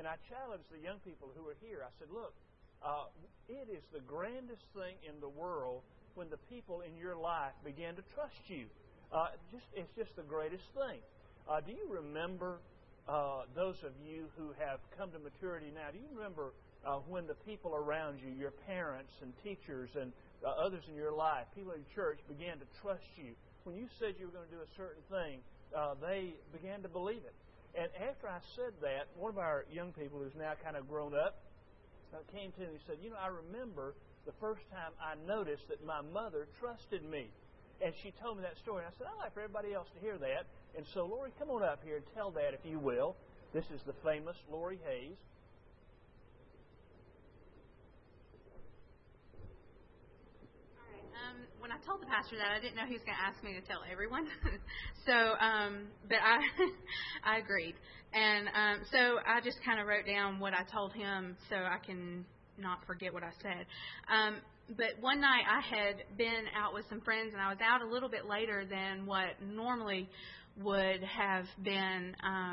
And I challenged the young people who were here. I said, look, it is the grandest thing in the world when the people in your life begin to trust you. It's just the greatest thing. Do you remember, those of you who have come to maturity now, do you remember when the people around you, your parents and teachers and others in your life, people in church, began to trust you? When you said you were going to do a certain thing, they began to believe it. And after I said that, one of our young people who's now kind of grown up came to me and said, I remember the first time I noticed that my mother trusted me. And she told me that story. And I said, I'd like for everybody else to hear that. And so, Lori, come on up here and tell that, if you will. This is the famous Lori Hayes. When I told the pastor that, I didn't know he was going to ask me to tell everyone. But I agreed. And so I just kind of wrote down what I told him so I can not forget what I said. But one night I had been out with some friends, and I was out a little bit later than what normally would have been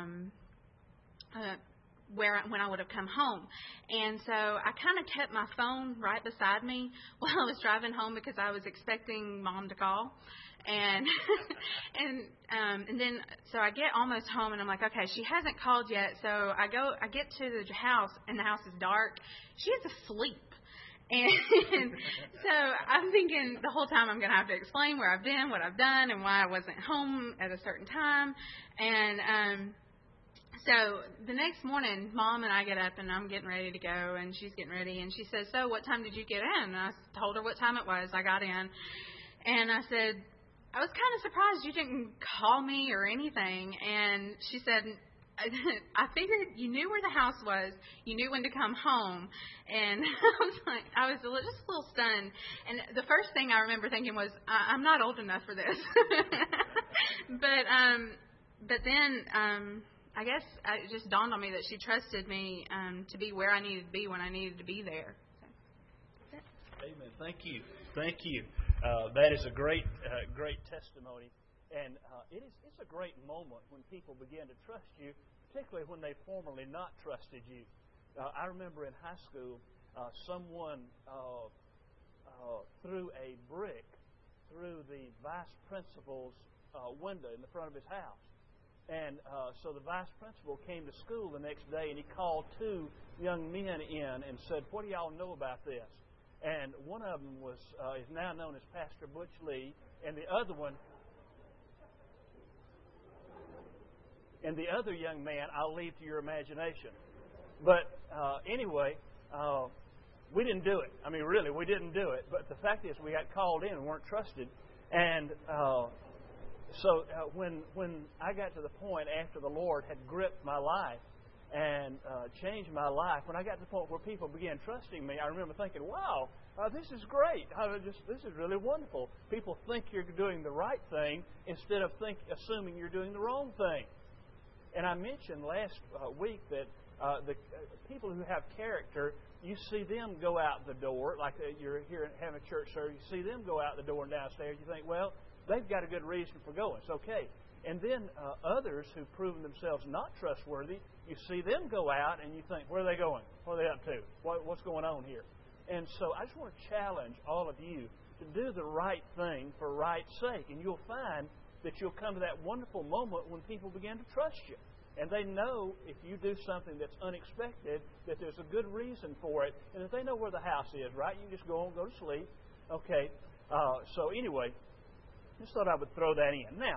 when I would have come home. And so I kind of kept my phone right beside me while I was driving home because I was expecting Mom to call. And and then so I get almost home and I'm like, okay, she hasn't called yet. So I get to the house and the house is dark. She is asleep. And so I'm thinking the whole time I'm going to have to explain where I've been, what I've done, and why I wasn't home at a certain time. And so the next morning, Mom and I get up, and I'm getting ready to go, and she's getting ready. And she says, so what time did you get in? And I told her what time it was. I got in. And I said, I was kind of surprised you didn't call me or anything. And she said, I figured you knew where the house was. You knew when to come home. And I was just a little stunned. And the first thing I remember thinking was, I'm not old enough for this. But then I guess it just dawned on me that she trusted me to be where I needed to be when I needed to be there. So, amen. Thank you. Thank you. That is a great testimony. And it's a great moment when people begin to trust you, particularly when they formerly not trusted you. I remember in high school, someone threw a brick through the vice principal's window in the front of his house. And so the vice principal came to school the next day, and he called two young men in and said, what do y'all know about this? And one of them is now known as Pastor Butch Lee, and the other one... And the other young man, I'll leave to your imagination. But anyway, we didn't do it. I mean, really, we didn't do it. But the fact is, we got called in and weren't trusted. And so when I got to the point after the Lord had gripped my life and changed my life, when I got to the point where people began trusting me, I remember thinking, wow, this is great. This is really wonderful. People think you're doing the right thing instead of assuming you're doing the wrong thing. And I mentioned last week that the people who have character, you see them go out the door, like you're here having a church service, you see them go out the door and downstairs, you think, well, they've got a good reason for going. It's okay. And then others who've proven themselves not trustworthy, you see them go out and you think, where are they going? What are they up to? What's going on here? And so I just want to challenge all of you to do the right thing for right's sake. And you'll find that you'll come to that wonderful moment when people begin to trust you. And they know if you do something that's unexpected, that there's a good reason for it. And if they know where the house is, right, you just go to sleep. Okay. So anyway, just thought I would throw that in. Now,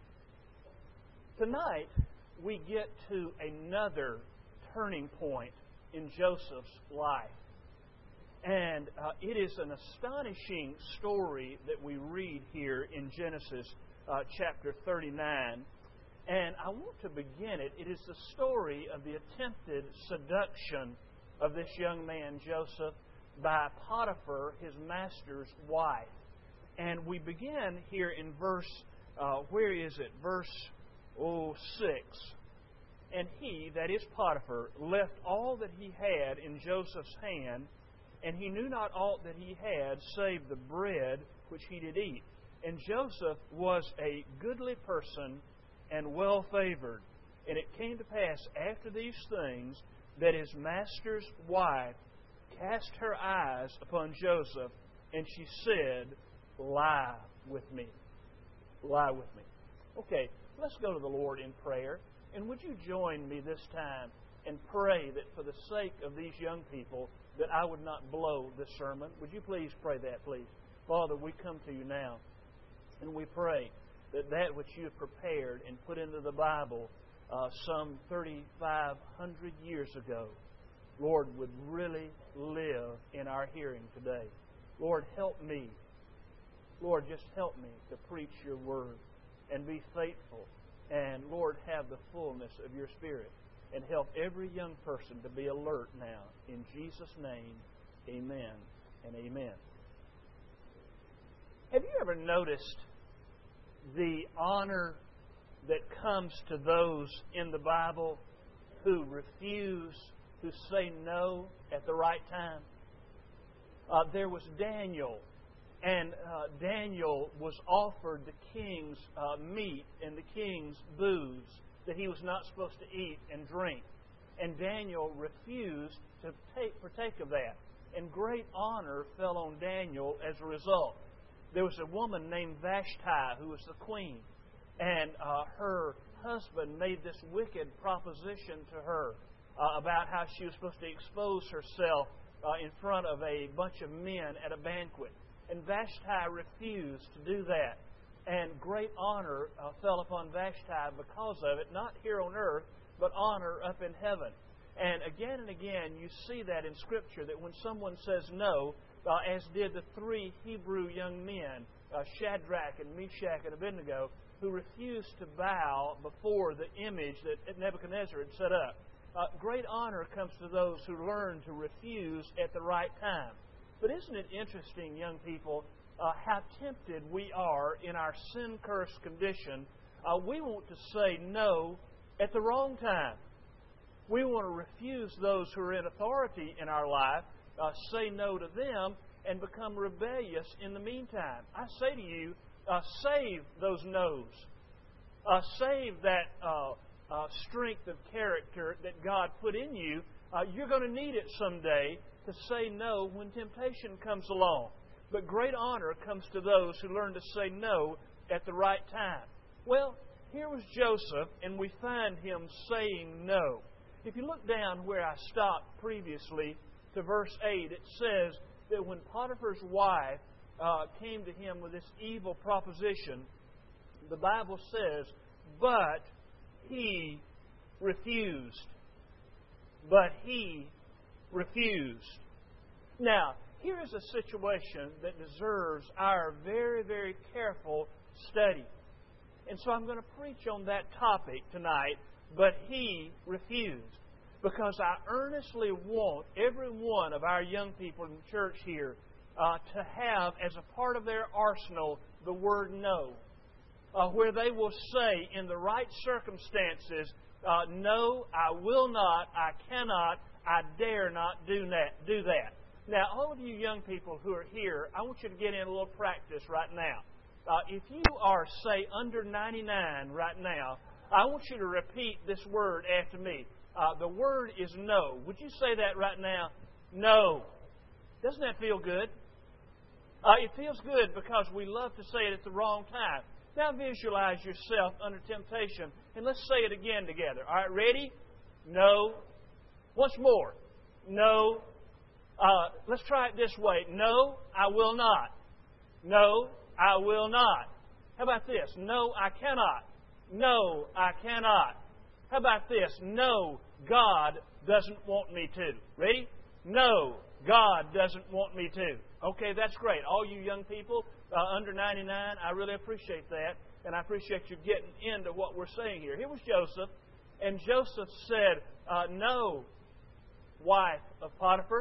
tonight we get to another turning point in Joseph's life. And it is an astonishing story that we read here in Genesis chapter 39. And I want to begin it. It is the story of the attempted seduction of this young man, Joseph, by Potiphar, his master's wife. And we begin here in verse, where is it? Verse 6. And he, that is Potiphar, left all that he had in Joseph's hand, and he knew not aught that he had, save the bread which he did eat. And Joseph was a goodly person and well favored. And it came to pass after these things that his master's wife cast her eyes upon Joseph, and she said, "Lie with me. Lie with me." Okay, let's go to the Lord in prayer. And would you join me this time and pray that for the sake of these young people that I would not blow this sermon? Would you please pray that, please? Father, we come to you now, and we pray that that which you have prepared and put into the Bible some 3,500 years ago, Lord, would really live in our hearing today. Lord, help me. Lord, just help me to preach your word and be faithful. And, Lord, have the fullness of your Spirit. And help every young person to be alert now. In Jesus' name, amen and amen. Have you ever noticed the honor that comes to those in the Bible who refuse to say no at the right time? There was Daniel, and Daniel was offered the king's meat and the king's booze that he was not supposed to eat and drink. And Daniel refused to partake of that. And great honor fell on Daniel as a result. There was a woman named Vashti who was the queen. And her husband made this wicked proposition to her about how she was supposed to expose herself in front of a bunch of men at a banquet. And Vashti refused to do that. And great honor fell upon Vashti because of it, not here on earth, but honor up in heaven. And again, you see that in Scripture, that when someone says no, as did the three Hebrew young men, Shadrach and Meshach and Abednego, who refused to bow before the image that Nebuchadnezzar had set up. Great honor comes to those who learn to refuse at the right time. But isn't it interesting, young people, how tempted we are in our sin-cursed condition? We want to say no at the wrong time. We want to refuse those who are in authority in our life, say no to them, and become rebellious in the meantime. I say to you, save those no's. Save that strength of character that God put in you. You're going to need it someday to say no when temptation comes along. But great honor comes to those who learn to say no at the right time. Well, here was Joseph, and we find him saying no. If you look down where I stopped previously to verse 8, it says that when Potiphar's wife came to him with this evil proposition, the Bible says, but he refused. But he refused. Now, here is a situation that deserves our very, very careful study. And so I'm going to preach on that topic tonight, but he refused. Because I earnestly want every one of our young people in the church here to have as a part of their arsenal the word no. Where they will say in the right circumstances, no, I will not, I cannot, I dare not do that. Now, all of you young people who are here, I want you to get in a little practice right now. If you are, say, under 99 right now, I want you to repeat this word after me. The word is no. Would you say that right now? No. Doesn't that feel good? It feels good because we love to say it at the wrong time. Now visualize yourself under temptation, and let's say it again together. All right, ready? No. Once more. No. Let's try it this way. No, I will not. No, I will not. How about this? No, I cannot. No, I cannot. How about this? No, God doesn't want me to. Ready? No, God doesn't want me to. Okay, that's great. All you young people under 99, I really appreciate that. And I appreciate you getting into what we're saying here. Here was Joseph. And Joseph said, no, wife of Potiphar.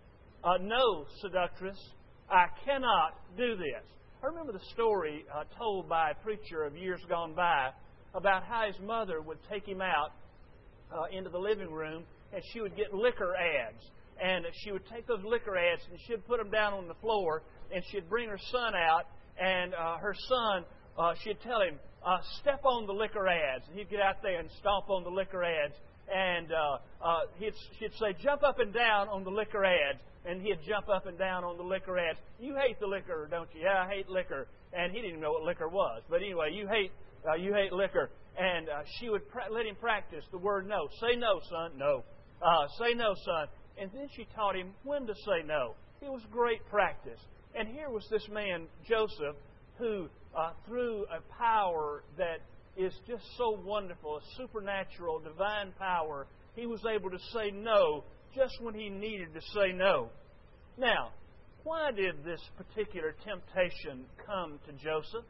No, seductress. I cannot do this. I remember the story told by a preacher of years gone by about how his mother would take him out into the living room, and she would get liquor ads. And she would take those liquor ads and she'd put them down on the floor, and she'd bring her son out, and her son, she'd tell him, step on the liquor ads. And he'd get out there and stomp on the liquor ads. and she'd say, jump up and down on the liquor ads. And he'd jump up and down on the liquor ads. You hate the liquor, don't you? Yeah, I hate liquor. And he didn't even know what liquor was. But anyway, you hate liquor. And she would let him practice the word no. Say no, son. No. Say no, son. And then she taught him when to say no. It was great practice. And here was this man, Joseph, who through a power that is just so wonderful, a supernatural, divine power, he was able to say no just when he needed to say no. Now, why did this particular temptation come to Joseph?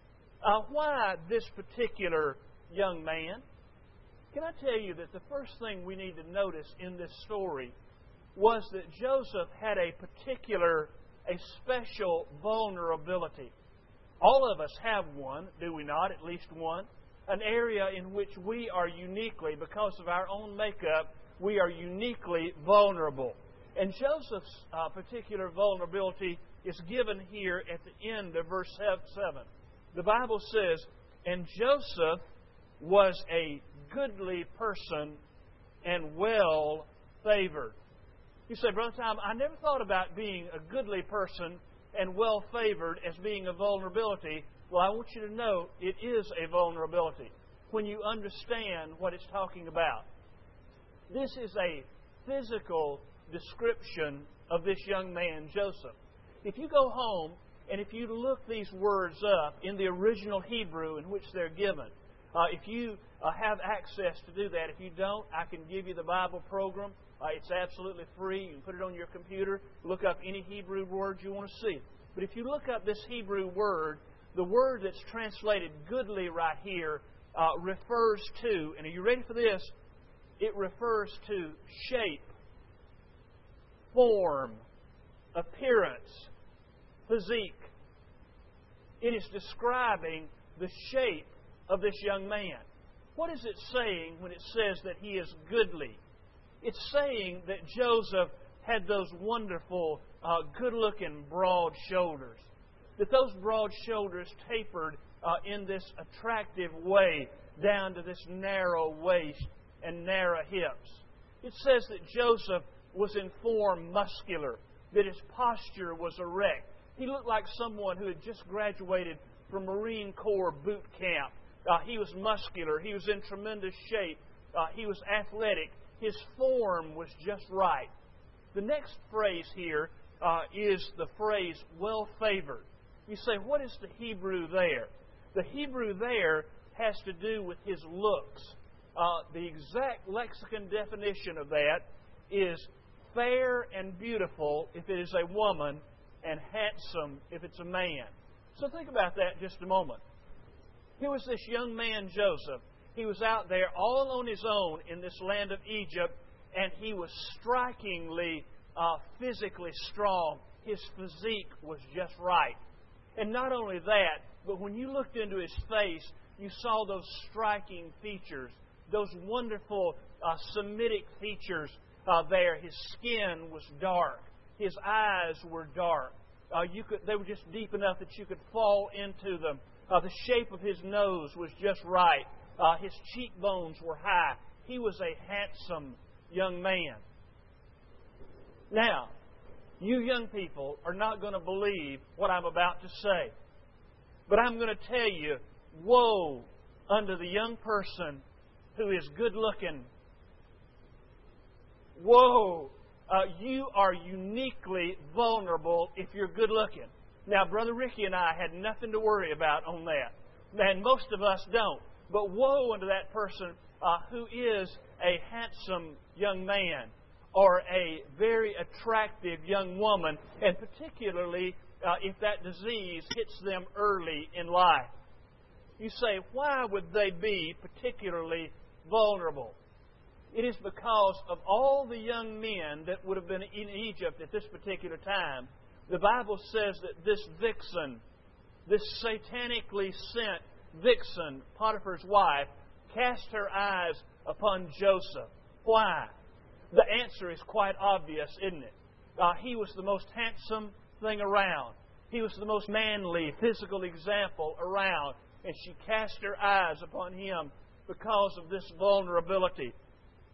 Why this particular young man? Can I tell you that the first thing we need to notice in this story was that Joseph had a special vulnerability. All of us have one, do we not? At least one. An area in which we are uniquely, because of our own makeup, we are uniquely vulnerable. And Joseph's particular vulnerability is given here at the end of verse 7. The Bible says, and Joseph was a goodly person and well favored. You say, Brother Tom, I never thought about being a goodly person and well favored as being a vulnerability. Well, I want you to know it is a vulnerability when you understand what it's talking about. This is a physical description of this young man, Joseph. If you go home and if you look these words up in the original Hebrew in which they're given, if you have access to do that, if you don't, I can give you the Bible program. It's absolutely free. You can put it on your computer, look up any Hebrew word you want to see. But if you look up this Hebrew word, the word that's translated goodly right here refers to, and are you ready for this? It refers to shape, form, appearance, physique. It is describing the shape of this young man. What is it saying when it says that he is goodly? It's saying that Joseph had those wonderful, good-looking, broad shoulders. That those broad shoulders tapered in this attractive way down to this narrow waist and narrow hips. It says that Joseph was in form muscular, that his posture was erect. He looked like someone who had just graduated from Marine Corps boot camp. He was muscular. He was in tremendous shape. He was athletic. His form was just right. The next phrase here is the phrase well-favored. You say, what is the Hebrew there? The Hebrew there has to do with his looks. The exact lexicon definition of that is fair and beautiful if it is a woman, and handsome if it's a man. So think about that just a moment. Here was this young man, Joseph. He was out there all on his own in this land of Egypt, and he was strikingly physically strong. His physique was just right. And not only that, but when you looked into his face, you saw those striking features, those wonderful Semitic features there. His skin was dark. His eyes were dark. They were just deep enough that you could fall into them. The shape of his nose was just right. His cheekbones were high. He was a handsome young man. Now, you young people are not going to believe what I'm about to say. But I'm going to tell you, woe unto the young person who is good looking. Woe! You are uniquely vulnerable if you're good looking. Now, Brother Ricky and I had nothing to worry about on that. And most of us don't. But woe unto that person who is a handsome young man or a very attractive young woman, and particularly if that disease hits them early in life. You say, why would they be particularly vulnerable? It is because of all the young men that would have been in Egypt at this particular time. The Bible says that this vixen, this satanically sent vixen, Potiphar's wife, cast her eyes upon Joseph. Why? The answer is quite obvious, isn't it? He was the most handsome thing around. He was the most manly physical example around. And she cast her eyes upon him because of this vulnerability.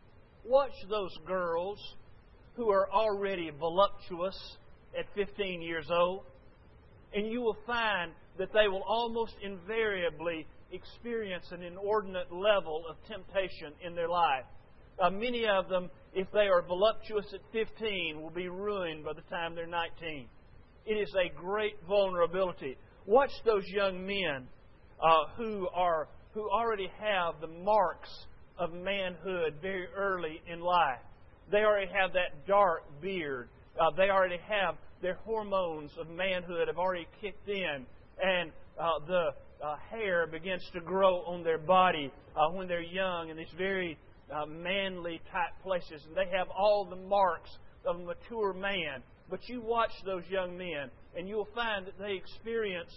watch those girls who are already voluptuous at 15 years old, and you will find that they will almost invariably experience an inordinate level of temptation in their life. Many of them, if they are voluptuous at 15, will be ruined by the time they're 19. It is a great vulnerability. Watch those young men who already have the marks of manhood very early in life. They already have that dark beard. They already have their hormones of manhood have already kicked in, and the hair begins to grow on their body when they're young in these very manly type places, and they have all the marks of a mature man. But you watch those young men, and you'll find that they experience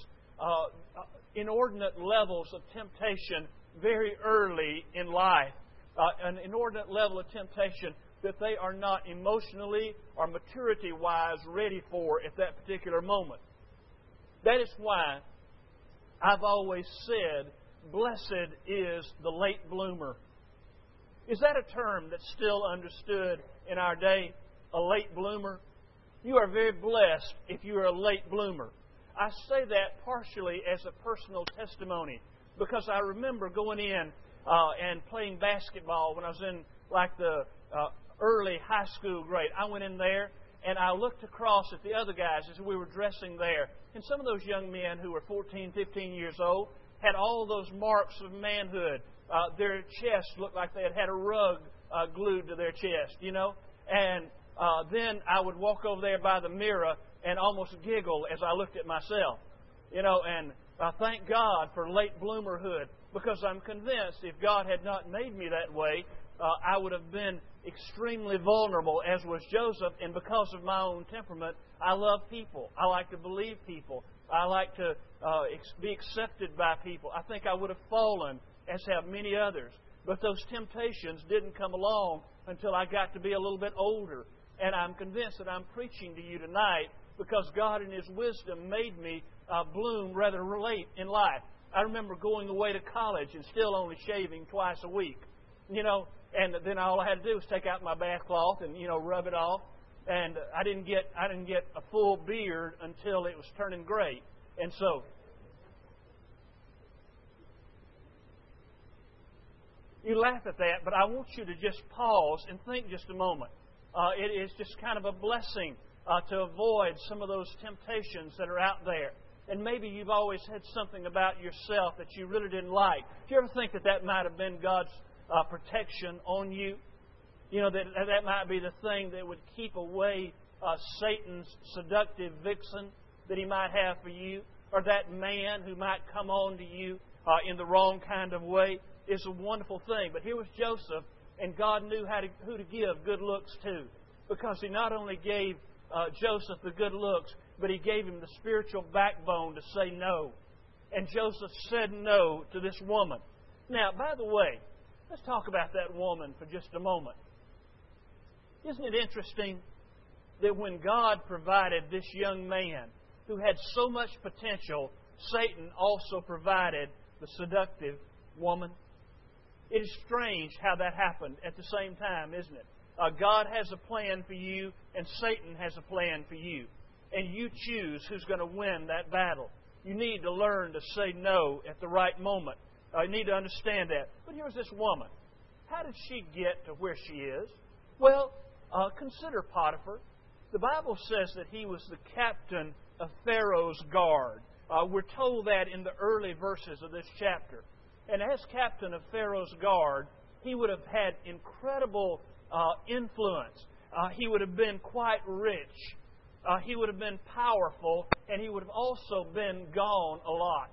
inordinate levels of temptation very early in life, an inordinate level of temptation that they are not emotionally or maturity-wise ready for at that particular moment. That is why I've always said, blessed is the late bloomer. Is that a term that's still understood in our day, a late bloomer? You are very blessed if you are a late bloomer. I say that partially as a personal testimony because I remember going in and playing basketball when I was in like the early high school grade. I went in there and I looked across at the other guys as we were dressing there. And some of those young men who were 14, 15 years old had all those marks of manhood. Their chests looked like they had had a rug glued to their chest, you know. And then I would walk over there by the mirror and almost giggle as I looked at myself, you know. And thank God for late bloomerhood, because I'm convinced if God had not made me that way, I would have been extremely vulnerable, as was Joseph. And because of my own temperament, I love people. I like to believe people. I like to be accepted by people. I think I would have fallen, as have many others. But those temptations didn't come along until I got to be a little bit older. And I'm convinced that I'm preaching to you tonight because God in His wisdom made me bloom rather late in life. I remember going away to college and still only shaving twice a week, you know. And then all I had to do was take out my bath cloth and, you know, rub it off. And I didn't get a full beard until it was turning gray. And so you laugh at that, but I want you to just pause and think just a moment. It is just kind of a blessing to avoid some of those temptations that are out there. And maybe you've always had something about yourself that you really didn't like. Do you ever think that might have been God's protection on you? You know, that might be the thing that would keep away Satan's seductive vixen that he might have for you, or that man who might come on to you in the wrong kind of way. Is a wonderful thing. But here was Joseph, and God knew who to give good looks to, because He not only gave Joseph the good looks, but He gave him the spiritual backbone to say no. And Joseph said no to this woman. Now, by the way, let's talk about that woman for just a moment. Isn't it interesting that when God provided this young man who had so much potential, Satan also provided the seductive woman? It is strange how that happened at the same time, isn't it? God has a plan for you, and Satan has a plan for you. And you choose who's going to win that battle. You need to learn to say no at the right moment. You need to understand that. But here's this woman. How did she get to where she is? Well, consider Potiphar. The Bible says that he was the captain of Pharaoh's guard. We're told that in the early verses of this chapter. And as captain of Pharaoh's guard, he would have had incredible influence. He would have been quite rich. He would have been powerful, and he would have also been gone a lot.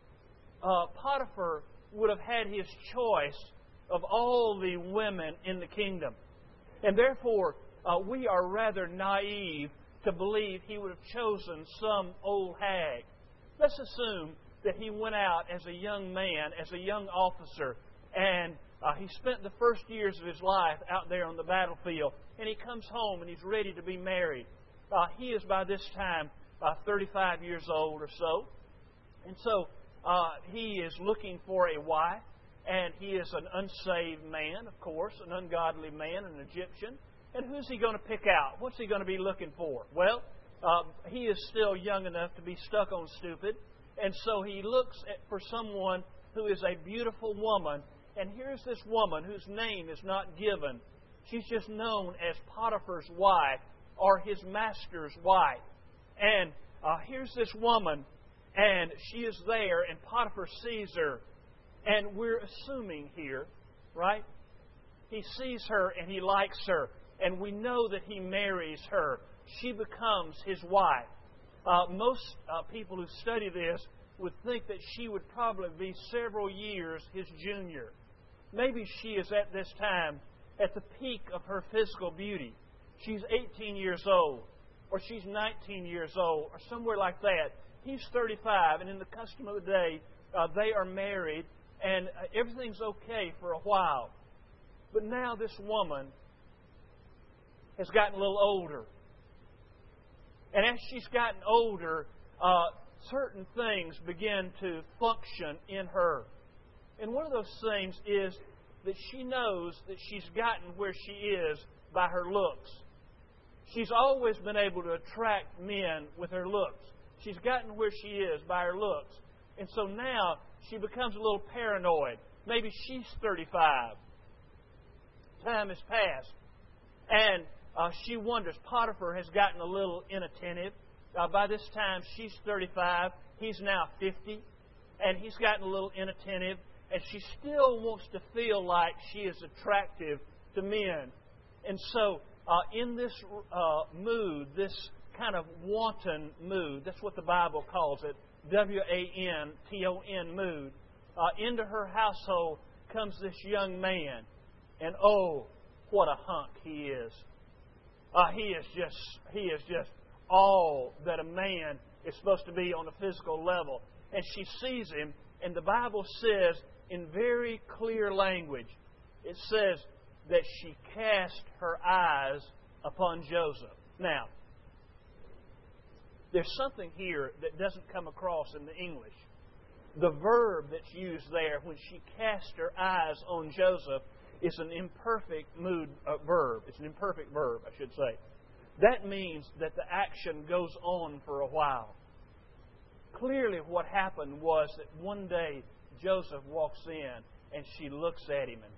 Potiphar would have had his choice of all the women in the kingdom. And therefore, we are rather naive to believe he would have chosen some old hag. Let's assume that he went out as a young man, as a young officer, and he spent the first years of his life out there on the battlefield, and he comes home and he's ready to be married. He is by this time 35 years old or so. And so he is looking for a wife, and he is an unsaved man, of course, an ungodly man, an Egyptian. And who's he going to pick out? What's he going to be looking for? Well, he is still young enough to be stuck on stupid, and so he looks for someone who is a beautiful woman. And here's this woman whose name is not given. She's just known as Potiphar's wife or his master's wife. And here's this woman, and she is there, and Potiphar sees her. And we're assuming here, right? He sees her and he likes her. And we know that he marries her. She becomes his wife. Most people who study this would think that she would probably be several years his junior. Maybe she is at this time at the peak of her physical beauty. She's 18 years old, or she's 19 years old, or somewhere like that. He's 35, and in the custom of the day, they are married, and everything's okay for a while. But now this woman has gotten a little older. And as she's gotten older, certain things begin to function in her. And one of those things is that she knows that she's gotten where she is by her looks. She's always been able to attract men with her looks. She's gotten where she is by her looks. And so now she becomes a little paranoid. Maybe she's 35. Time has passed. And she wonders, Potiphar has gotten a little inattentive. By this time, she's 35. He's now 50. And he's gotten a little inattentive. And she still wants to feel like she is attractive to men. And so, in this mood, this kind of wanton mood, that's what the Bible calls it, W-A-N-T-O-N mood, into her household comes this young man. And oh, what a hunk he is. He is just all that a man is supposed to be on a physical level. And she sees him, and the Bible says in very clear language, it says that she cast her eyes upon Joseph. Now, there's something here that doesn't come across in the English. The verb that's used there, when she cast her eyes on Joseph, is an imperfect verb. It's an imperfect verb, I should say. That means that the action goes on for a while. Clearly what happened was that one day Joseph walks in and she looks at him and,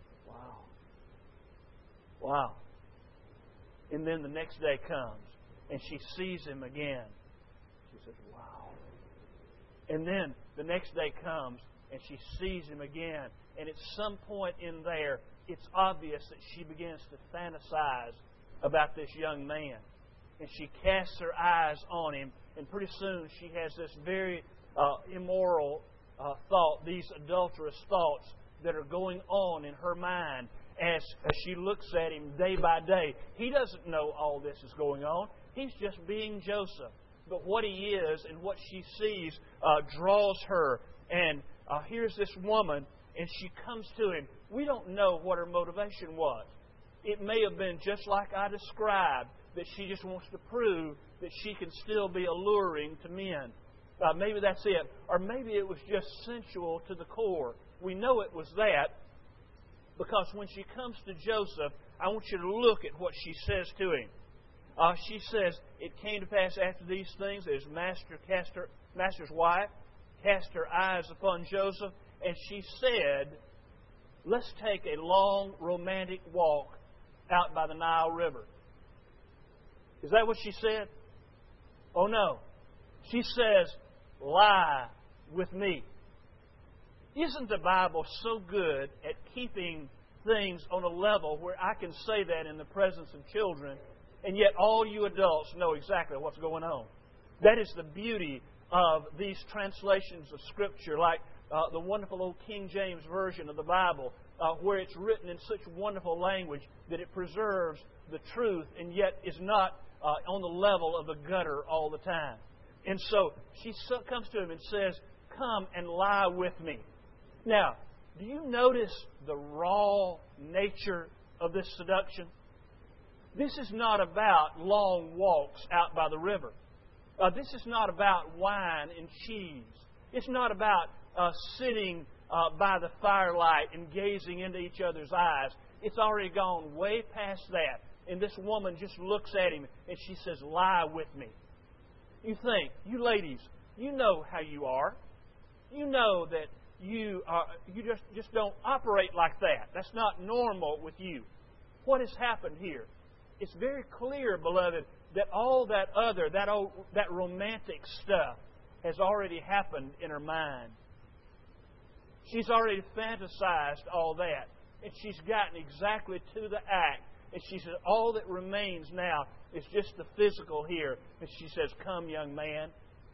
wow. And then the next day comes and she sees him again. She says, wow. And then the next day comes and she sees him again. And at some point in there, it's obvious that she begins to fantasize about this young man. And she casts her eyes on him. And pretty soon she has this very immoral thought, these adulterous thoughts that are going on in her mind as she looks at him day by day. He doesn't know all this is going on. He's just being Joseph. But what he is and what she sees draws her. And here's this woman, and she comes to him. We don't know what her motivation was. It may have been just like I described, that she just wants to prove that she can still be alluring to men. Maybe that's it. Or maybe it was just sensual to the core. We know it was that because when she comes to Joseph, I want you to look at what she says to him. She says, it came to pass after these things that his master's wife cast her eyes upon Joseph, and she said, let's take a long romantic walk out by the Nile River. Is that what she said? Oh no. She says, lie with me. Isn't the Bible so good at keeping things on a level where I can say that in the presence of children, and yet all you adults know exactly what's going on? That is the beauty of these translations of Scripture, like the wonderful old King James Version of the Bible, where it's written in such wonderful language that it preserves the truth and yet is not on the level of the gutter all the time. And so she comes to him and says, come and lie with me. Now, do you notice the raw nature of this seduction? This is not about long walks out by the river. This is not about wine and cheese. It's not about sitting by the firelight and gazing into each other's eyes. It's already gone way past that. And this woman just looks at him and she says, lie with me. You think, you ladies, you know how you are. You know that you just don't operate like that. That's not normal with you. What has happened here? It's very clear, beloved, that all that romantic stuff has already happened in her mind. She's already fantasized all that. And she's gotten exactly to the act. And she says, all that remains now is just the physical here. And she says, come, young man.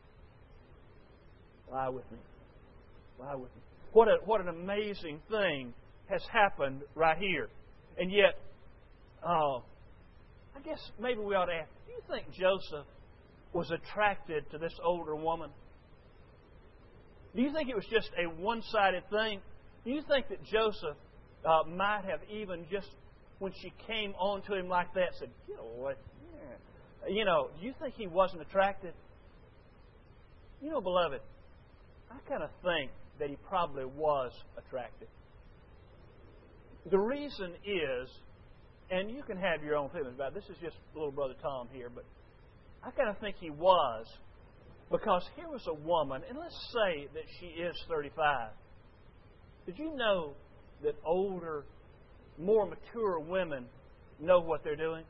Lie with me. Lie with me. What an amazing thing has happened right here. And yet, I guess maybe we ought to ask, do you think Joseph was attracted to this older woman? Do you think it was just a one-sided thing? Do you think that Joseph might have even just, when she came on to him like that, said, you know what? Yeah. You know, do you think he wasn't attracted? You know, beloved, I kind of think that he probably was attracted. The reason is, and you can have your own feelings about it. This is just little brother Tom here, but I kind of think he was, because here was a woman, and let's say that she is 35. Did you know that older, more mature women know what they're doing?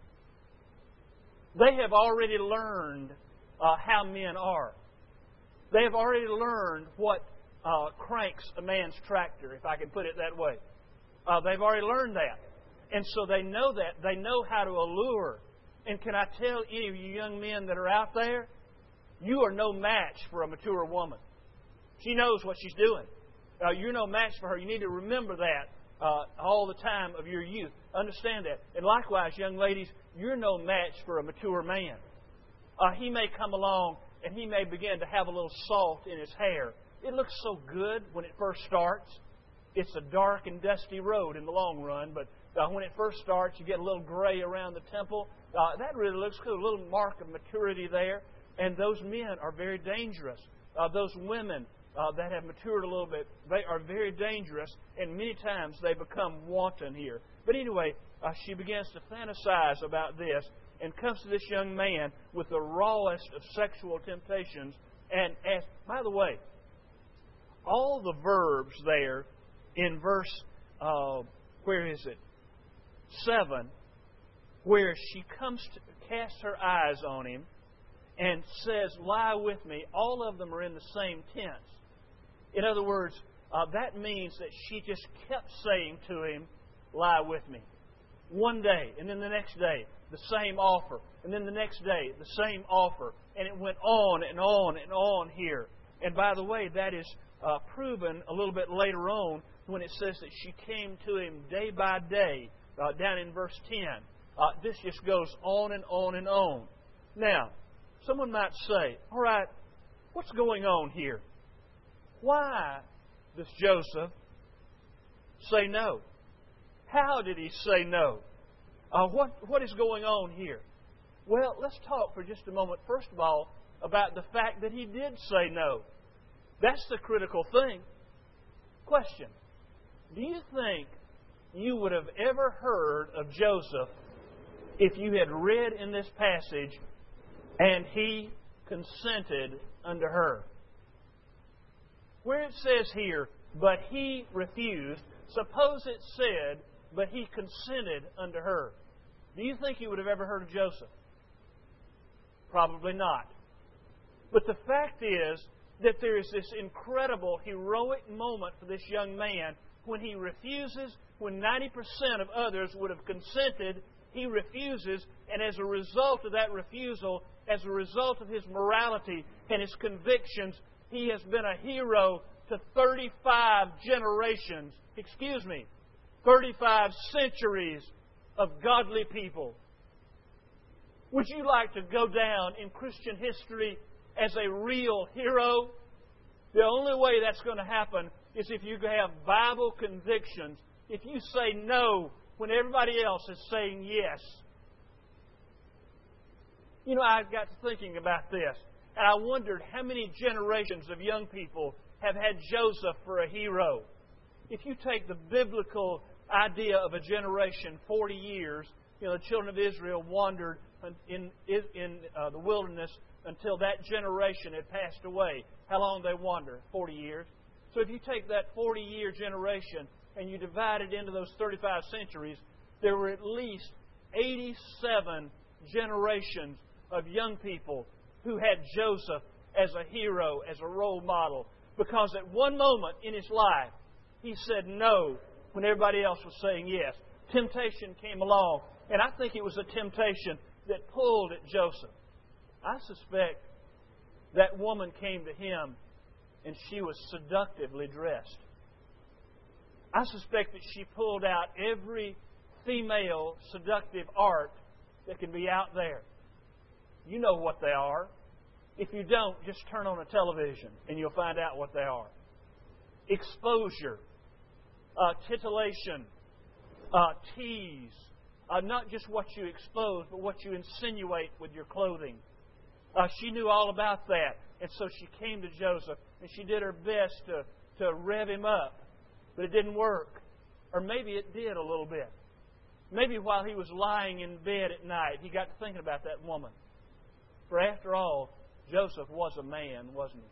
They have already learned how men are. They have already learned what cranks a man's tractor, if I can put it that way. They've already learned that. And so they know that. They know how to allure. And can I tell any of you young men that are out there, you are no match for a mature woman. She knows what she's doing. You're no match for her. You need to remember that all the time of your youth. Understand that. And likewise, young ladies, you're no match for a mature man. He may come along and he may begin to have a little salt in his hair. It looks so good when it first starts. It's a dark and dusty road in the long run, but when it first starts, you get a little gray around the temple. That really looks cool. A little mark of maturity there. And those men are very dangerous. Those women that have matured a little bit, they are very dangerous. And many times they become wanton here. But anyway, she begins to fantasize about this and comes to this young man with the rawest of sexual temptations. And asks, by the way, all the verbs there in verse, where is it? 7, where she comes to cast her eyes on him and says, lie with me, all of them are in the same tense. In other words, that means that she just kept saying to him, lie with me. One day, and then the next day, the same offer. And then the next day, the same offer. And it went on and on and on here. And by the way, that is proven a little bit later on when it says that she came to him day by day, down in verse 10. This just goes on and on and on. Now, someone might say, all right, what's going on here? Why does Joseph say no? How did he say no? What is going on here? Well, let's talk for just a moment, first of all, about the fact that he did say no. That's the critical thing. Question. Do you think you would have ever heard of Joseph if you had read in this passage, and he consented unto her? Where it says here, but he refused, suppose it said, but he consented unto her. Do you think you would have ever heard of Joseph? Probably not. But the fact is that there is this incredible, heroic moment for this young man when he refuses, when 90% of others would have consented, he refuses, and as a result of that refusal, as a result of his morality and his convictions, he has been a hero to 35 generations, 35 centuries of godly people. Would you like to go down in Christian history as a real hero? The only way that's going to happen is if you have Bible convictions. If you say no when everybody else is saying yes. You know, I got to thinking about this, and I wondered how many generations of young people have had Joseph for a hero. if you take the biblical idea of a generation, 40 years, the children of Israel wandered in the wilderness until that generation had passed away. How long they wandered? 40 years. So if you take that 40-year generation and you divide it into those 35 centuries, there were at least 87 generations of young people who had Joseph as a hero, as a role model. Because at one moment in his life, he said no when everybody else was saying yes. Temptation came along, and I think it was a temptation that pulled at Joseph. I suspect that woman came to him and she was seductively dressed. I suspect that she pulled out every female seductive art that can be out there. You know what they are. If you don't, just turn on a television and you'll find out what they are. Exposure, titillation, tease, not just what you expose, but what you insinuate with your clothing. She knew all about that, and so she came to Joseph, and she did her best to rev him up, but it didn't work. Or maybe it did a little bit. Maybe while he was lying in bed at night, he got to thinking about that woman. For after all, Joseph was a man, wasn't he?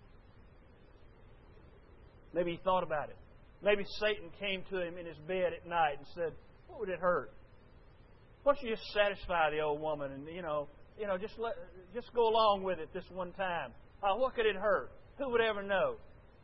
Maybe he thought about it. Maybe Satan came to him in his bed at night and said, "What would it hurt? Why don't you just satisfy the old woman and just go along with it this one time? What could it hurt? Who would ever know?"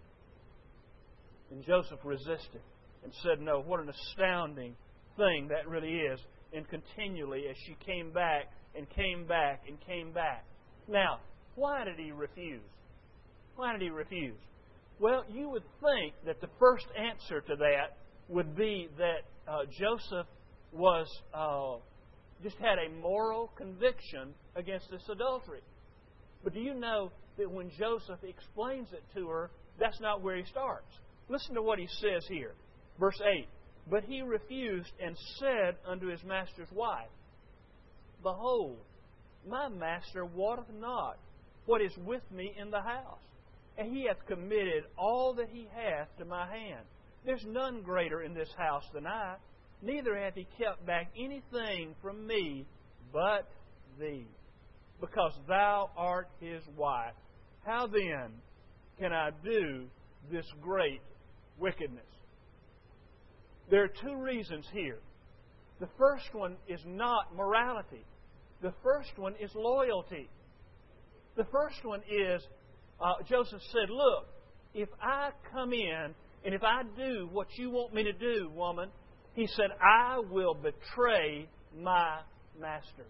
And Joseph resisted and said no. What an astounding thing that really is. And continually, as she came back and came back and came back. Now, why did he refuse? Why did he refuse? Well, you would think that the first answer to that would be that Joseph was just had a moral conviction against this adultery. But do you know that when Joseph explains it to her, that's not where he starts? Listen to what he says here. Verse 8. But he refused and said unto his master's wife, Behold, my master wotteth not what is with me in the house, and he hath committed all that he hath to my hand. There's none greater in this house than I, neither hath he kept back anything from me but thee, because thou art his wife. How then can I do this great wickedness? There are two reasons here. The first one is not morality. The first one is loyalty. The first one is, Joseph said, look, if I come in and if I do what you want me to do, woman, he said, I will betray my master.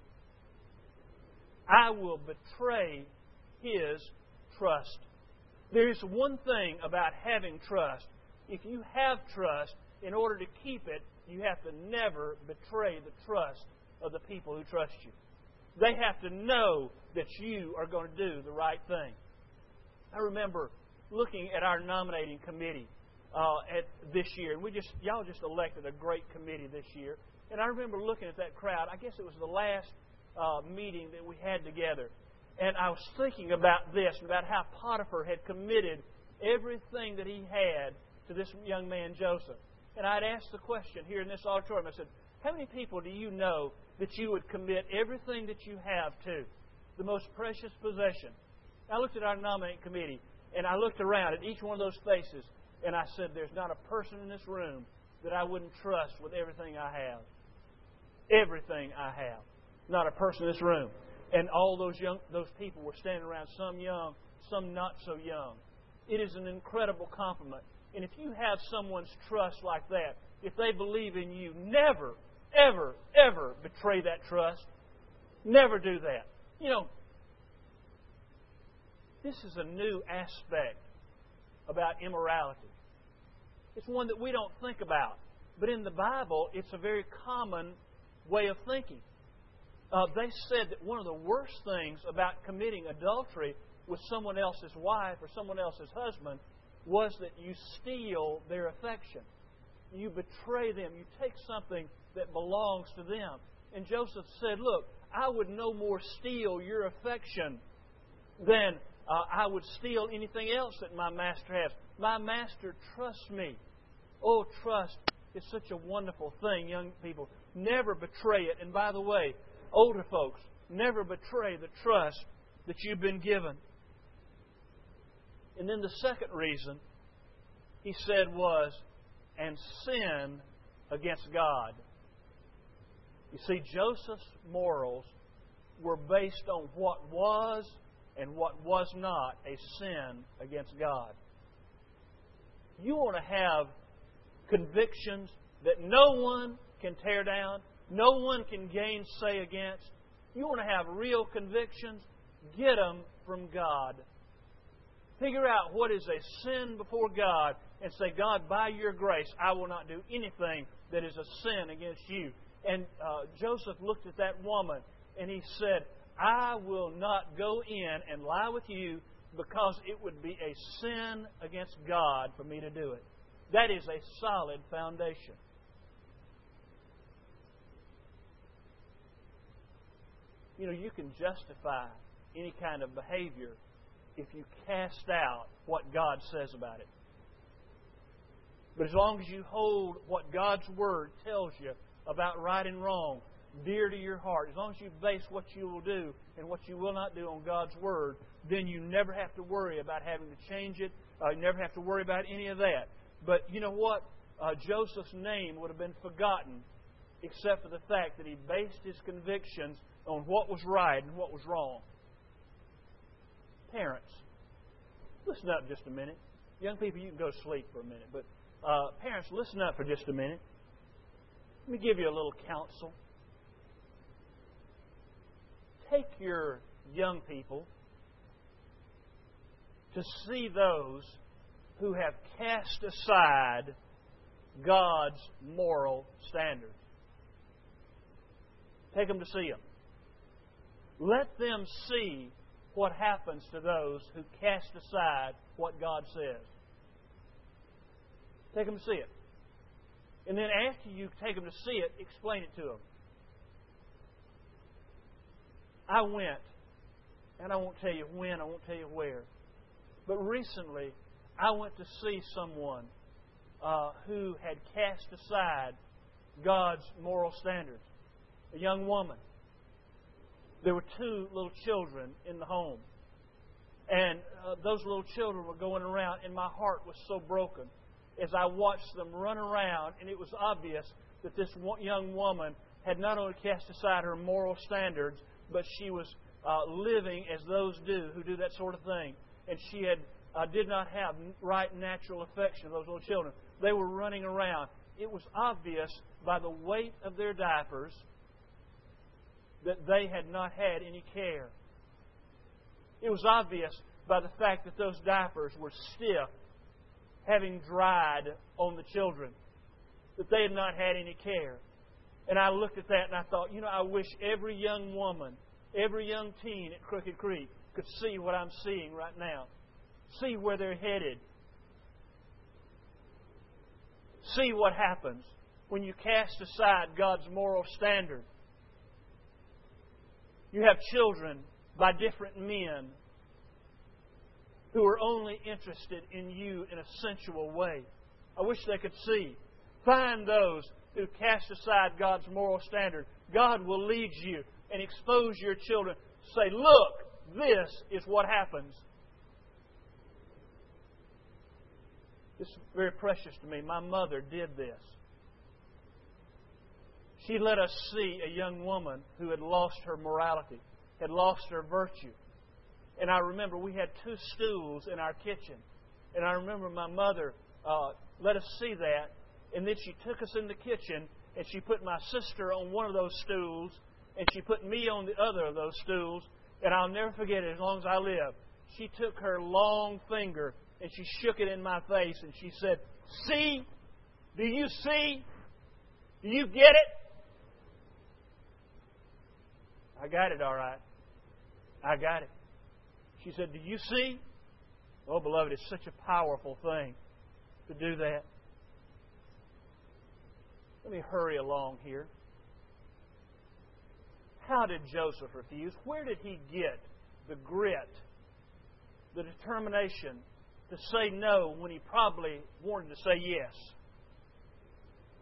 I will betray his trust. There is one thing about having trust. If you have trust, in order to keep it, you have to never betray the trust of the people who trust you. They have to know that you are going to do the right thing. I remember looking at our nominating committee at this year, and y'all just elected a great committee this year. And I remember looking at that crowd. I guess it was the last meeting that we had together, and I was thinking about this, about how Potiphar had committed everything that he had to this young man Joseph. And I'd asked the question here in this auditorium. I said, how many people do you know that you would commit everything that you have to? The most precious possession. I looked at our nominating committee, and I looked around at each one of those faces, and I said, there's not a person in this room that I wouldn't trust with everything I have. Everything I have. Not a person in this room. And all those people were standing around, some young, some not so young. It is an incredible compliment. And if you have someone's trust like that, if they believe in you, never, ever, ever betray that trust. Never do that. You know, this is a new aspect about immorality. It's one that we don't think about. But in the Bible, it's a very common way of thinking. They said that one of the worst things about committing adultery with someone else's wife or someone else's husband was that you steal their affection. You betray them. You take something that belongs to them. And Joseph said, look, I would no more steal your affection than I would steal anything else that my master has. My master trusts me. Oh, trust is such a wonderful thing, young people. Never betray it. And by the way, older folks, never betray the trust that you've been given. And then the second reason he said was, and sin against God. You see, Joseph's morals were based on what was and what was not a sin against God. You want to have convictions that no one can tear down, no one can gainsay against. You want to have real convictions? Get them from God. Figure out what is a sin before God and say, God, by your grace, I will not do anything that is a sin against you. And Joseph looked at that woman and he said, I will not go in and lie with you because it would be a sin against God for me to do it. That is a solid foundation. You know, you can justify any kind of behavior if you cast out what God says about it. But as long as you hold what God's Word tells you about right and wrong dear to your heart, as long as you base what you will do and what you will not do on God's Word, then you never have to worry about having to change it. You never have to worry about any of that. But you know what? Joseph's name would have been forgotten except for the fact that he based his convictions on what was right and what was wrong. Parents, listen up just a minute. Young people, you can go to sleep for a minute. But parents, listen up for just a minute. Let me give you a little counsel. Take your young people to see those who have cast aside God's moral standards. Take them to see them. Let them see what happens to those who cast aside what God says. Take them to see it. And then after you take them to see it, explain it to them. I went, and I won't tell you when, I won't tell you where, but recently I went to see someone who had cast aside God's moral standards. A young woman. There were 2 little children in the home. And those little children were going around, and my heart was so broken as I watched them run around, and it was obvious that this young woman had not only cast aside her moral standards, but she was living as those do who do that sort of thing. And she did not have right natural affection of those little children. They were running around. It was obvious by the weight of their diapers that they had not had any care. It was obvious by the fact that those diapers were stiff, having dried on the children, that they had not had any care. And I looked at that and I thought, I wish every young woman, every young teen at Crooked Creek could see what I'm seeing right now. See where they're headed. See what happens when you cast aside God's moral standard. You have children by different men who are only interested in you in a sensual way. I wish they could see. Find those who cast aside God's moral standard. God will lead you and expose your children. Say, look, this is what happens. It's very precious to me. My mother did this. She let us see a young woman who had lost her morality, had lost her virtue. And I remember we had 2 stools in our kitchen. And I remember my mother let us see that. And then she took us in the kitchen and she put my sister on one of those stools and she put me on the other of those stools. And I'll never forget it as long as I live. She took her long finger and she shook it in my face and she said, "See? Do you see? Do you get it?" I got it all right. I got it. She said, "Do you see?" Oh, beloved, it's such a powerful thing to do that. Let me hurry along here. How did Joseph refuse? Where did he get the grit, the determination to say no when he probably wanted to say yes?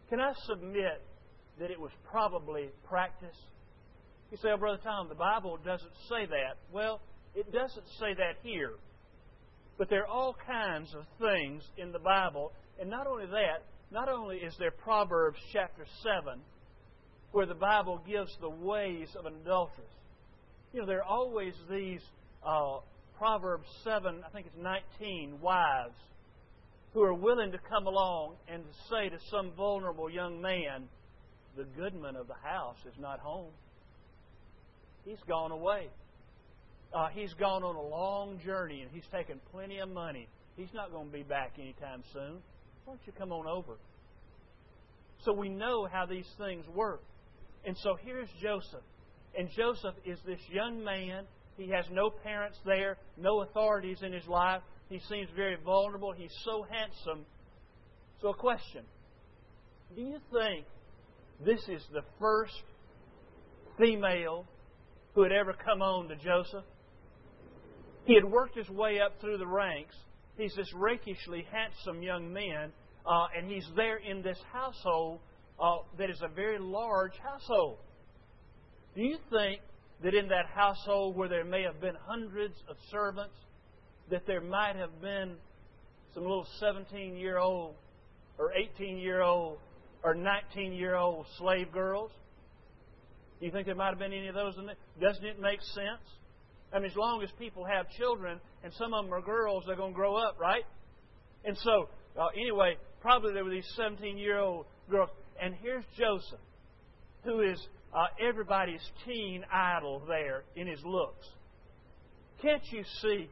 Can I submit that it was probably practice? You say, oh, Brother Tom, the Bible doesn't say that. Well, it doesn't say that here. But there are all kinds of things in the Bible. And not only that, not only is there Proverbs chapter 7, where the Bible gives the ways of an adulteress. You know, there are always these Proverbs 7, I think it's 19, wives who are willing to come along and to say to some vulnerable young man, the goodman of the house is not home. He's gone away. He's gone on a long journey and he's taken plenty of money. He's not going to be back anytime soon. Why don't you come on over? So we know how these things work. And so here's Joseph. And Joseph is this young man. He has no parents there, no authorities in his life. He seems very vulnerable. He's so handsome. So a question. Do you think this is the first female who had ever come on to Joseph? He had worked his way up through the ranks. He's this rakishly handsome young man, and he's there in this household that is a very large household. Do you think that in that household where there may have been hundreds of servants, that there might have been some little 17-year-old or 18-year-old or 19-year-old slave girls? Do you think there might have been any of those in there? Doesn't it make sense? I mean, as long as people have children, and some of them are girls, they're going to grow up, right? And so, anyway, probably there were these 17-year-old girls. And here's Joseph, who is everybody's teen idol there in his looks. Can't you see?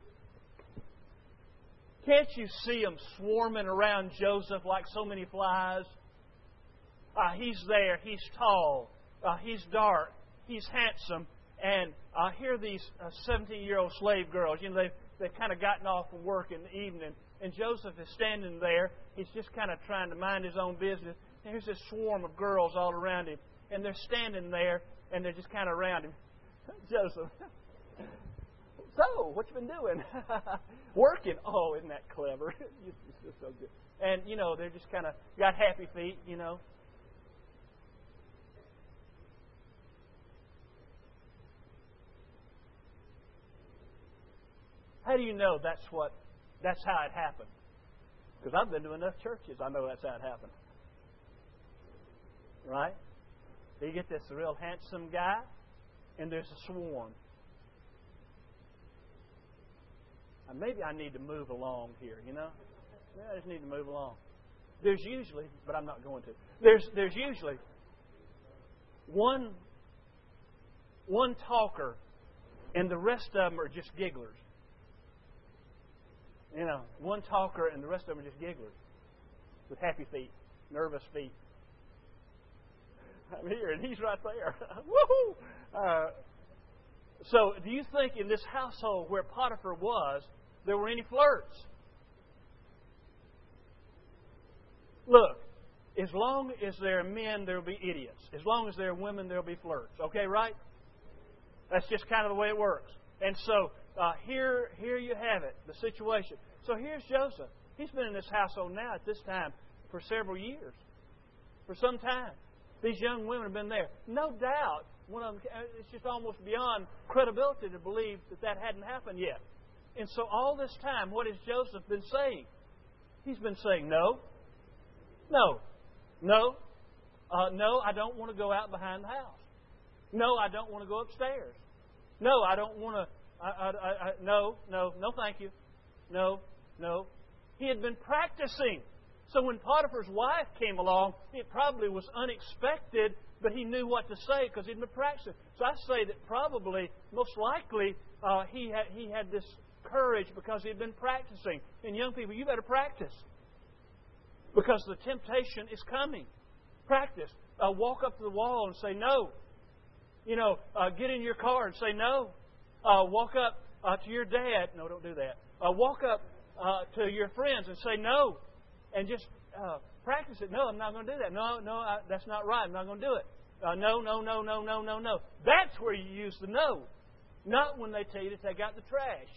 Can't you see them swarming around Joseph like so many flies? He's there. He's tall. He's dark. He's handsome. And here are these 17-year-old slave girls. You know, they've kind of gotten off from work in the evening. And Joseph is standing there. He's just kind of trying to mind his own business. And here's this swarm of girls all around him. And they're standing there, and they're just kind of around him. Joseph, so, what you been doing? Working. Oh, isn't that clever? It's just so good. And, you know, they're just kind of got happy feet, you know. How do you know that's how it happened? Because I've been to enough churches, I know that's how it happened. Right? So you get this real handsome guy, and there's a swarm. Maybe I need to move along here, you know? Yeah, I just need to move along. There's usually, but I'm not going to. There's usually one talker, and the rest of them are just gigglers. You know, one talker and the rest of them are just gigglers with happy feet, nervous feet. I'm here and he's right there. Woohoo! So, do you think in this household where Potiphar was, there were any flirts? Look, as long as there are men, there will be idiots. As long as there are women, there will be flirts. Okay, right? That's just kind of the way it works. And so, here you have it, the situation. So here's Joseph. He's been in this household now at this time for several years, for some time. These young women have been there. No doubt, one of them, it's just almost beyond credibility to believe that hadn't happened yet. And so all this time, what has Joseph been saying? He's been saying, no, I don't want to go out behind the house. No, I don't want to go upstairs. No, I don't want to. No, thank you. No. He had been practicing. So when Potiphar's wife came along, it probably was unexpected, but he knew what to say because he'd been practicing. So I say that probably, most likely, he had this courage because he'd been practicing. And young people, you better practice because the temptation is coming. Practice. Walk up to the wall and say no. You know, get in your car and say no. Walk up to your dad. No, don't do that. Walk up to your friends and say no. And just practice it. No, I'm not going to do that. No, that's not right. I'm not going to do it. No. That's where you use the no. Not when they tell you to take out the trash.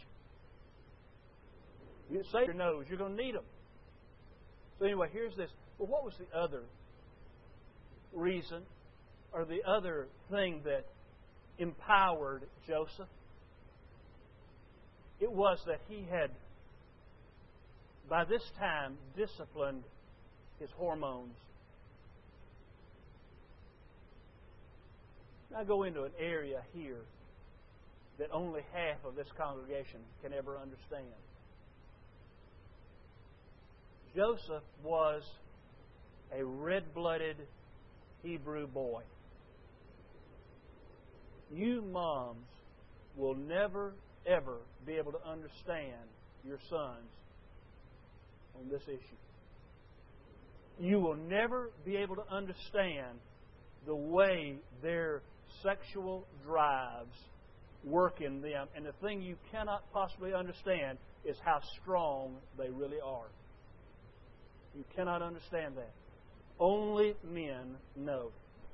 You say your no's. You're going to need them. So anyway, here's this. Well, what was the other reason or the other thing that empowered Joseph, it was that he had, by this time, disciplined his hormones. I go into an area here that only half of this congregation can ever understand. Joseph was a red-blooded Hebrew boy. You moms will never, ever be able to understand your sons on this issue. You will never be able to understand the way their sexual drives work in them. And the thing you cannot possibly understand is how strong they really are. You cannot understand that. Only men know.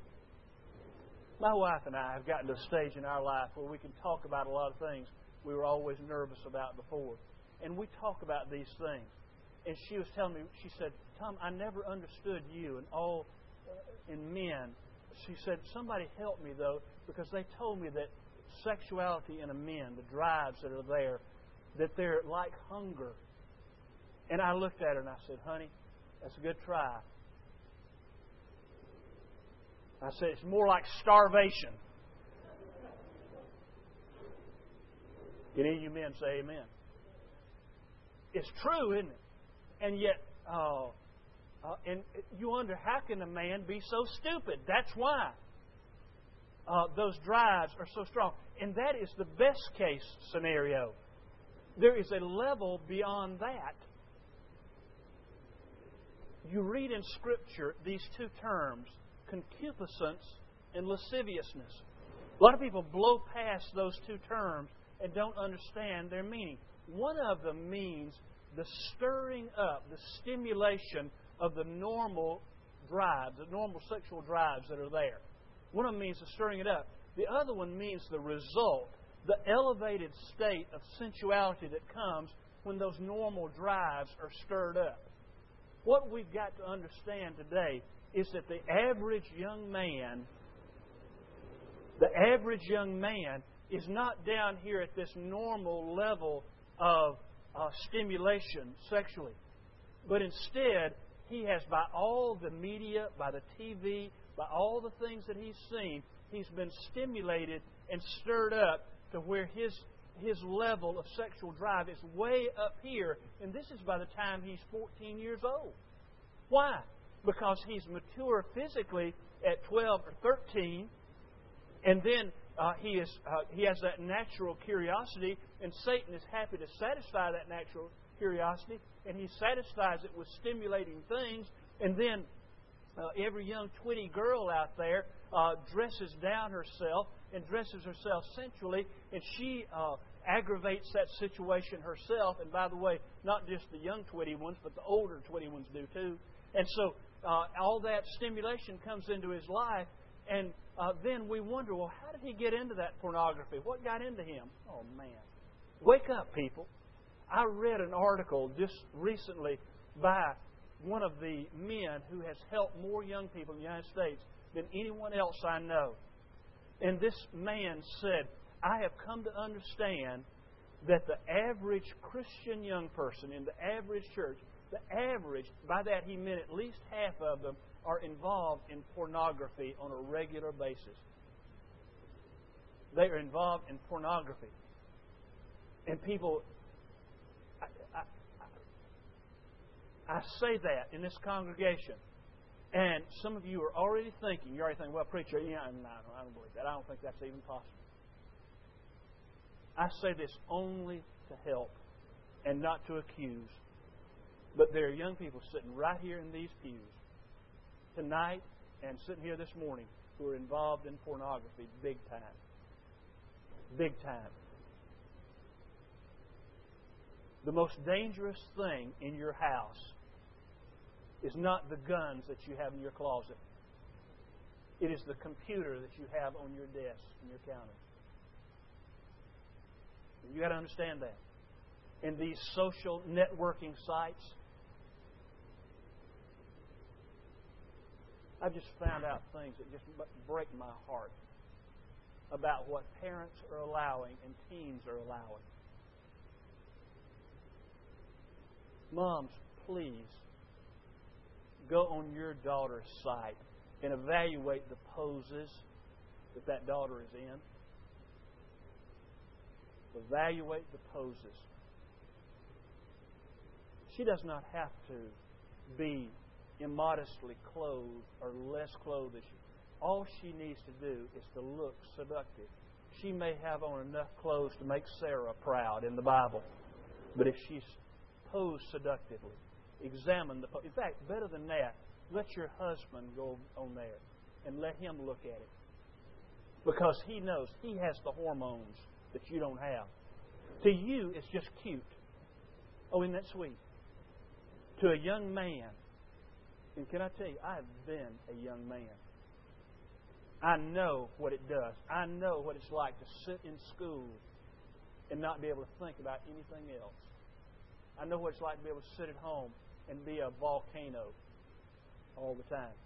My wife and I have gotten to a stage in our life where we can talk about a lot of things we were always nervous about before. And we talk about these things. And she was telling me, she said, Tom, I never understood you and all in men. She said, somebody helped me, though, because they told me that sexuality in a man, the drives that are there, that they're like hunger. And I looked at her and I said, honey, that's a good try. I said, it's more like starvation. Can any of you men say amen? It's true, isn't it? And yet, and you wonder, how can a man be so stupid? That's why. Those drives are so strong. And that is the best case scenario. There is a level beyond that. You read in Scripture these two terms, concupiscence and lasciviousness. A lot of people blow past those two terms and don't understand their meaning. One of them means the stirring up, the stimulation of the normal drives, the normal sexual drives that are there. One of them means the stirring it up. The other one means the result, the elevated state of sensuality that comes when those normal drives are stirred up. What we've got to understand today is that the average young man is not down here at this normal level of stimulation sexually. But instead, he has, by all the media, by the TV, by all the things that he's seen, he's been stimulated and stirred up to where his level of sexual drive is way up here. And this is by the time he's 14 years old. Why? Because he's mature physically at 12 or 13, and then he has that natural curiosity, and Satan is happy to satisfy that natural curiosity, and he satisfies it with stimulating things, and then every young twitty girl out there dresses down herself and dresses herself sensually, and she aggravates that situation herself. And by the way, not just the young twitty ones, but the older twitty ones do too. And so all that stimulation comes into his life, and then we wonder, well, how did he get into that pornography? What got into him? Oh, man. Wake up, people. I read an article just recently by one of the men who has helped more young people in the United States than anyone else I know. And this man said, I have come to understand that the average Christian young person in the average church, the average, by that he meant at least half of them, are involved in pornography on a regular basis. They are involved in pornography. And people, I say that in this congregation, and some of you are already thinking, well, preacher, I don't believe that. I don't think that's even possible. I say this only to help and not to accuse. But there are young people sitting right here in these pews tonight and sitting here this morning who are involved in pornography big time. Big time. The most dangerous thing in your house is not the guns that you have in your closet. It is the computer that you have on your desk and your counter. You got to understand that. And these social networking sites, I've just found out things that just break my heart about what parents are allowing and teens are allowing. Moms, please go on your daughter's site and evaluate the poses that daughter is in. Evaluate the poses. She does not have to be immodestly clothed or less clothed than she. All she needs to do is to look seductive. She may have on enough clothes to make Sarah proud in the Bible. But if she's posed seductively, examine the pose. In fact, better than that, let your husband go on there and let him look at it. Because he knows he has the hormones that you don't have. To you, it's just cute. Oh, isn't that sweet? To a young man, and can I tell you, I have been a young man. I know what it does. I know what it's like to sit in school and not be able to think about anything else. I know what it's like to be able to sit at home and be a volcano all the time.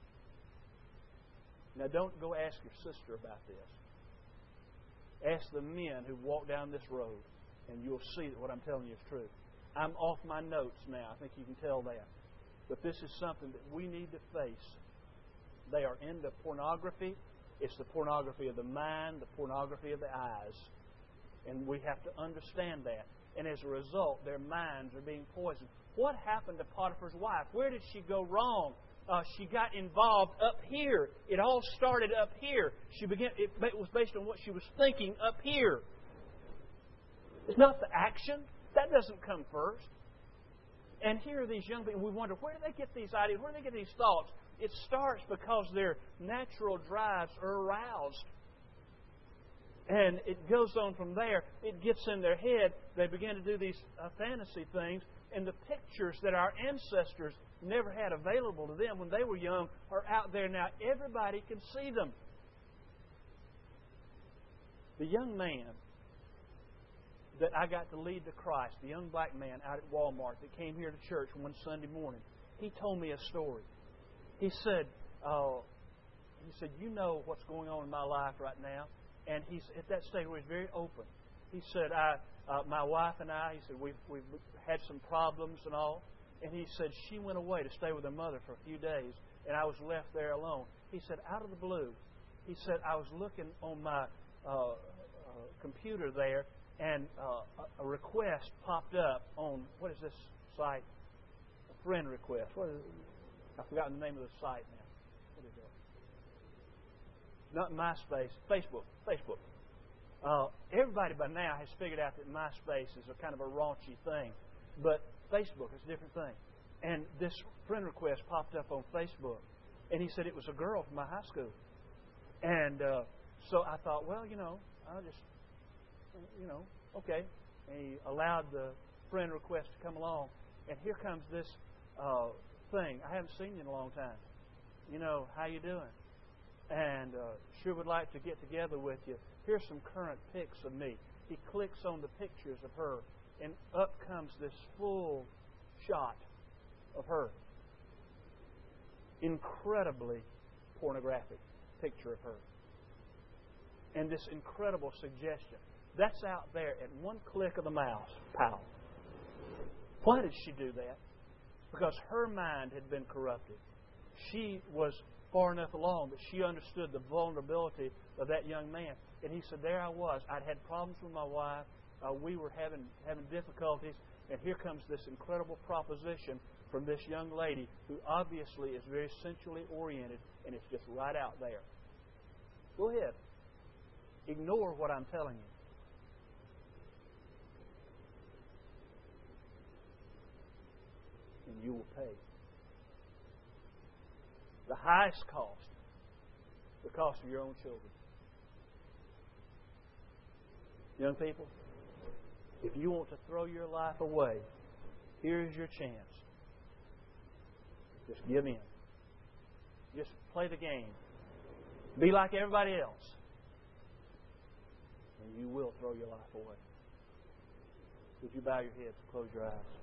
Now, don't go ask your sister about this. Ask the men who walk down this road, and you'll see that what I'm telling you is true. I'm off my notes now. I think you can tell that. But this is something that we need to face. They are into pornography. It's the pornography of the mind, the pornography of the eyes. And we have to understand that. And as a result, their minds are being poisoned. What happened to Potiphar's wife? Where did she go wrong? She got involved up here. It all started up here. It was based on what she was thinking up here. It's not the action. That doesn't come first. And here are these young people. We wonder, where do they get these ideas? Where do they get these thoughts? It starts because their natural drives are aroused. And it goes on from there. It gets in their head. They begin to do these fantasy things. And the pictures that our ancestors never had available to them when they were young are out there now. Everybody can see them. The young man that I got to lead to Christ, the young black man out at Walmart that came here to church one Sunday morning, he told me a story. He said, you know what's going on in my life right now. And he's at that stage where he's very open. He said, my wife and I, he said, we've had some problems and all. And he said, she went away to stay with her mother for a few days, and I was left there alone. He said, out of the blue, he said, I was looking on my computer there, and a request popped up on, what is this site? A friend request. What is it? I've forgotten the name of the site now. What is it? Not MySpace. Facebook. Everybody by now has figured out that MySpace is a kind of a raunchy thing. But Facebook is a different thing. And this friend request popped up on Facebook. And he said it was a girl from my high school. And so I thought, well, I'll just, okay. And he allowed the friend request to come along. And here comes this thing. I haven't seen you in a long time. How you doing? And sure would like to get together with you. Here's some current pics of me. He clicks on the pictures of her, and up comes this full shot of her. Incredibly pornographic picture of her. And this incredible suggestion. That's out there at one click of the mouse. Pow. Why did she do that? Because her mind had been corrupted. She was far enough along that she understood the vulnerability of that young man. And he said, there I was. I'd had problems with my wife. We were having difficulties. And here comes this incredible proposition from this young lady who obviously is very sensually oriented, and it's just right out there. Go ahead. Ignore what I'm telling you. And you will pay. The highest cost, the cost of your own children. Young people, if you want to throw your life away, here's your chance. Just give in. Just play the game. Be like everybody else. And you will throw your life away. Would you bow your heads and close your eyes?